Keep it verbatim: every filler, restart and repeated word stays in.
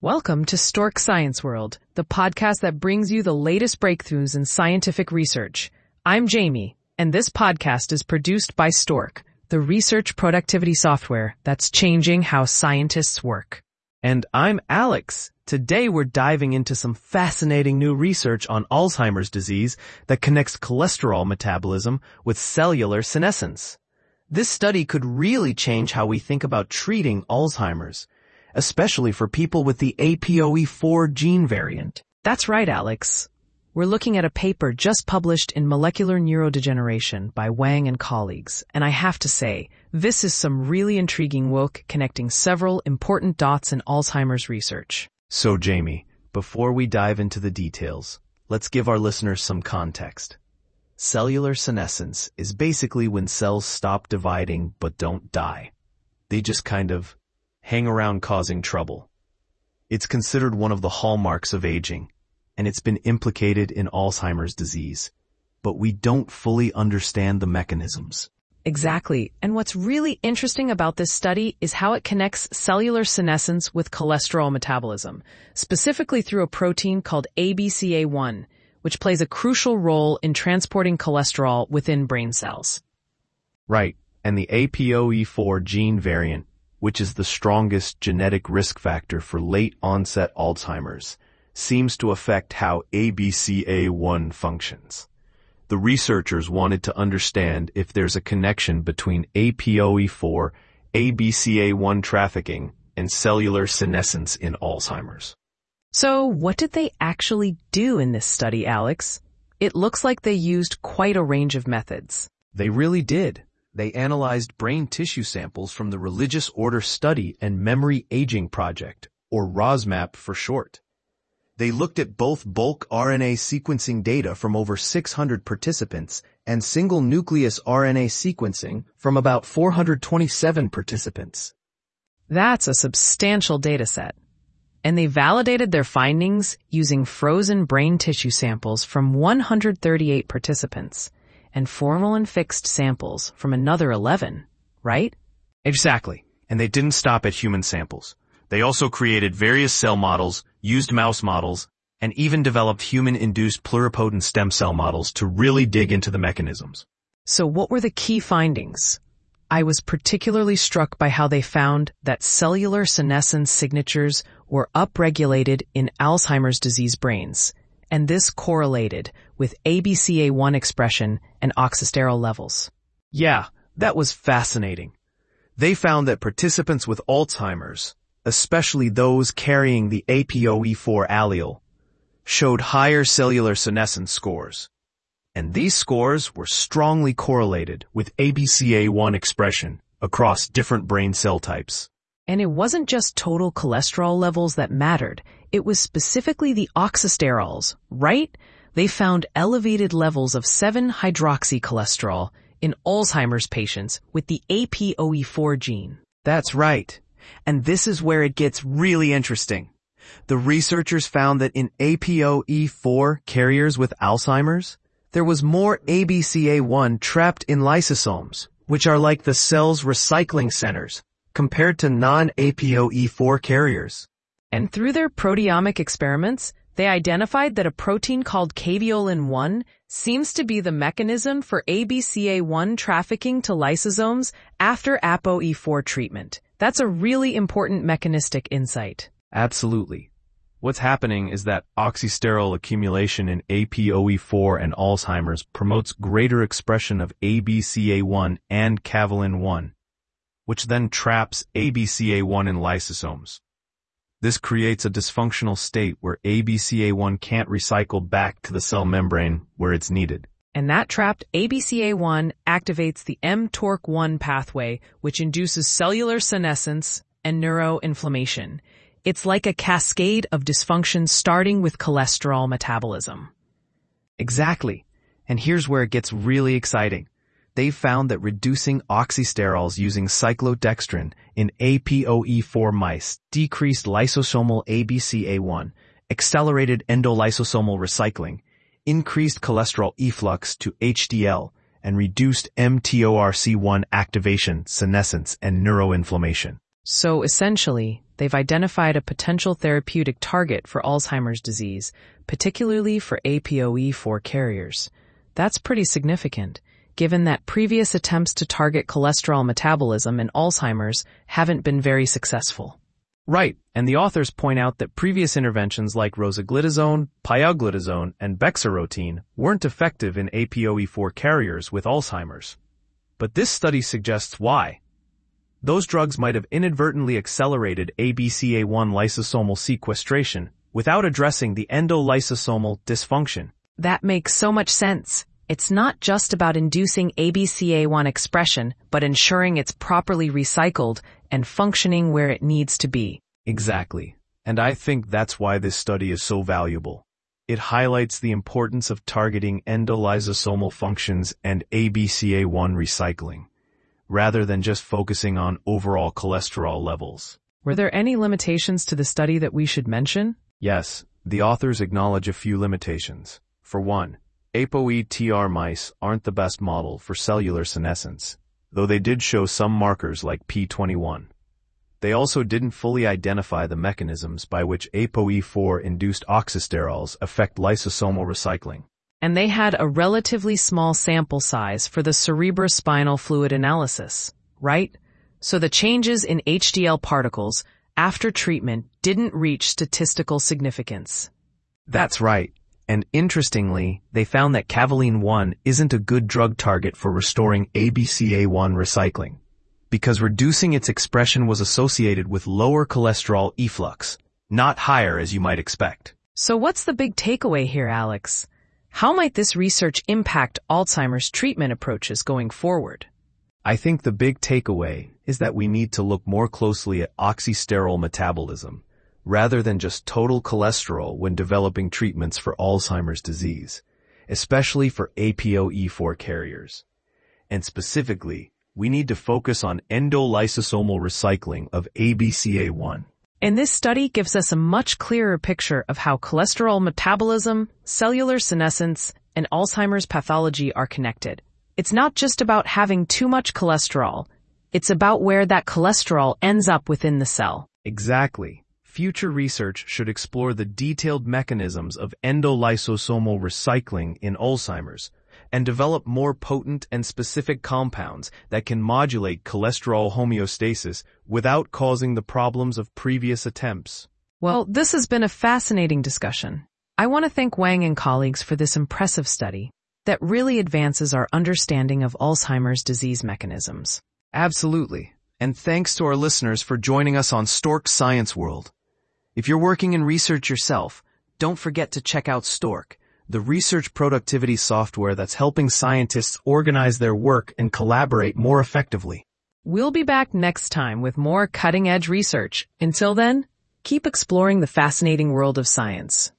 Welcome to Stork Science World, the podcast that brings you the latest breakthroughs in scientific research. I'm Jamie, and this podcast is produced by Stork, the research productivity software that's changing how scientists work. And I'm Alex. Today we're diving into some fascinating new research on Alzheimer's disease that connects cholesterol metabolism with cellular senescence. This study could really change how we think about treating Alzheimer's, especially for people with the A P O E four gene variant. That's right, Alex. We're looking at a paper just published in Molecular Neurodegeneration by Wang and colleagues, and I have to say, this is some really intriguing work connecting several important dots in Alzheimer's research. So, Jamie, before we dive into the details, let's give our listeners some context. Cellular senescence is basically when cells stop dividing but don't die. They just kind of hang around causing trouble. It's considered one of the hallmarks of aging, and it's been implicated in Alzheimer's disease, but we don't fully understand the mechanisms. Exactly, and what's really interesting about this study is how it connects cellular senescence with cholesterol metabolism, specifically through a protein called A B C A one, which plays a crucial role in transporting cholesterol within brain cells. Right, and the A P O E four gene variant, which is the strongest genetic risk factor for late-onset Alzheimer's, seems to affect how A B C A one functions. The researchers wanted to understand if there's a connection between A P O E four, A B C A one trafficking, and cellular senescence in Alzheimer's. So what did they actually do in this study, Alex? It looks like they used quite a range of methods. They really did. They analyzed brain tissue samples from the Religious Order Study and Memory Aging Project, or ROSMAP for short. They looked at both bulk R N A sequencing data from over six hundred participants and single-nucleus R N A sequencing from about four hundred twenty-seven participants. That's a substantial data set. And they validated their findings using frozen brain tissue samples from one hundred thirty-eight participants and formalin-fixed samples from another eleven, right? Exactly. And they didn't stop at human samples. They also created various cell models, used mouse models, and even developed human-induced pluripotent stem cell models to really dig into the mechanisms. So what were the key findings? I was particularly struck by how they found that cellular senescence signatures were upregulated in Alzheimer's disease brains, and this correlated with A B C A one expression and oxysterol levels. Yeah, that was fascinating. They found that participants with Alzheimer's, especially those carrying the A P O E four allele, showed higher cellular senescence scores. And these scores were strongly correlated with A B C A one expression across different brain cell types. And it wasn't just total cholesterol levels that mattered. It was specifically the oxysterols, right? They found elevated levels of seven hydroxycholesterol in Alzheimer's patients with the A P O E four gene. That's right. And this is where it gets really interesting. The researchers found that in A P O E four carriers with Alzheimer's, there was more A B C A one trapped in lysosomes, which are like the cell's recycling centers, compared to non-A P O E four carriers. And through their proteomic experiments, they identified that a protein called caveolin one seems to be the mechanism for A B C A one trafficking to lysosomes after A P O E four treatment. That's a really important mechanistic insight. Absolutely. What's happening is that oxysterol accumulation in A P O E four and Alzheimer's promotes greater expression of A B C A one and caveolin one, which then traps A B C A one in lysosomes. This creates a dysfunctional state where A B C A one can't recycle back to the cell membrane where it's needed. And that trapped A B C A one activates the M T O R C one pathway, which induces cellular senescence and neuroinflammation. It's like a cascade of dysfunction starting with cholesterol metabolism. Exactly. And here's where it gets really exciting. They found that reducing oxysterols using cyclodextrin in A P O E four mice decreased lysosomal A B C A one, accelerated endolysosomal recycling, increased cholesterol efflux to H D L, and reduced M T O R C one activation, senescence, and neuroinflammation. So essentially, they've identified a potential therapeutic target for Alzheimer's disease, particularly for A P O E four carriers. That's pretty significant, given that previous attempts to target cholesterol metabolism in Alzheimer's haven't been very successful. Right, and the authors point out that previous interventions like rosiglitazone, pioglitazone, and bexarotene weren't effective in A P O E four carriers with Alzheimer's. But this study suggests why. Those drugs might have inadvertently accelerated A B C A one lysosomal sequestration without addressing the endolysosomal dysfunction. That makes so much sense. It's not just about inducing A B C A one expression, but ensuring it's properly recycled and functioning where it needs to be. Exactly. And I think that's why this study is so valuable. It highlights the importance of targeting endolysosomal functions and A B C A one recycling, rather than just focusing on overall cholesterol levels. Were there any limitations to the study that we should mention? Yes, the authors acknowledge a few limitations. For one, A P O E T R mice aren't the best model for cellular senescence, though they did show some markers like P twenty-one. They also didn't fully identify the mechanisms by which A P O E four-induced oxysterols affect lysosomal recycling. And they had a relatively small sample size for the cerebrospinal fluid analysis, right? So the changes in H D L particles after treatment didn't reach statistical significance. That's right. And interestingly, they found that caveolin one isn't a good drug target for restoring A B C A one recycling, because reducing its expression was associated with lower cholesterol efflux, not higher as you might expect. So what's the big takeaway here, Alex? How might this research impact Alzheimer's treatment approaches going forward? I think the big takeaway is that we need to look more closely at oxysterol metabolism, rather than just total cholesterol when developing treatments for Alzheimer's disease, especially for A P O E four carriers. And specifically, we need to focus on endolysosomal recycling of A B C A one. And this study gives us a much clearer picture of how cholesterol metabolism, cellular senescence, and Alzheimer's pathology are connected. It's not just about having too much cholesterol. It's about where that cholesterol ends up within the cell. Exactly. Future research should explore the detailed mechanisms of endolysosomal recycling in Alzheimer's and develop more potent and specific compounds that can modulate cholesterol homeostasis without causing the problems of previous attempts. Well, this has been a fascinating discussion. I want to thank Wang and colleagues for this impressive study that really advances our understanding of Alzheimer's disease mechanisms. Absolutely. And thanks to our listeners for joining us on Stork Science World. If you're working in research yourself, don't forget to check out Stork, the research productivity software that's helping scientists organize their work and collaborate more effectively. We'll be back next time with more cutting-edge research. Until then, keep exploring the fascinating world of science.